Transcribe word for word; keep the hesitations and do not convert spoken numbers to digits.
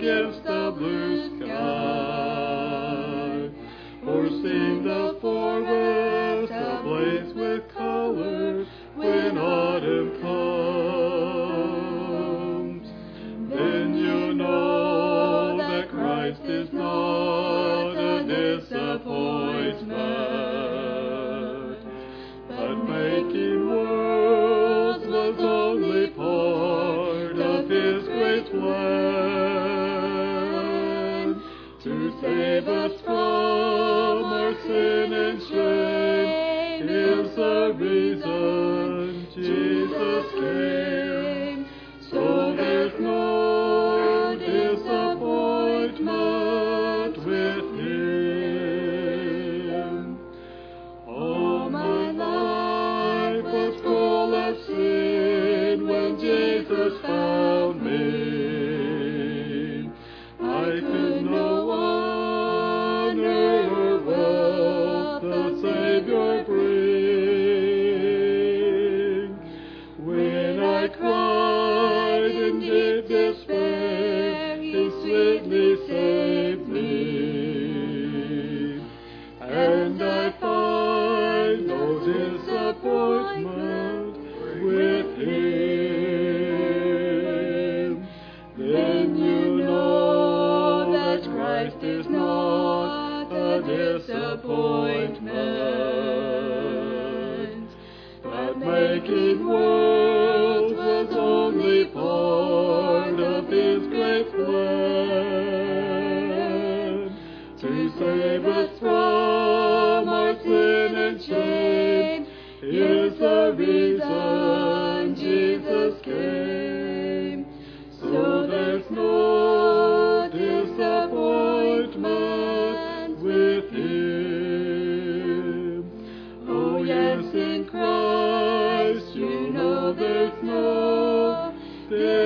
against the blue sky, or sing the forest ablaze with color when autumn comes. Then you know that Christ is not a disappointment, but making worlds was only part of His great plan, to save us from our sin and shame is the reason Jesus came. So there's no disappointment with Him. All my life was full of sin when Jesus found me. I could no honor or wealth the Savior bring. When I cried in deep despair, He sweetly saved me. And I find no disappointment with Him. Then you know that Christ is not a disappointment, but making worlds was only part of His great plan, to save us from our sin and shame is the reason Jesus came. So there's no disappointment with Him. Oh yes, in Christ you know there's no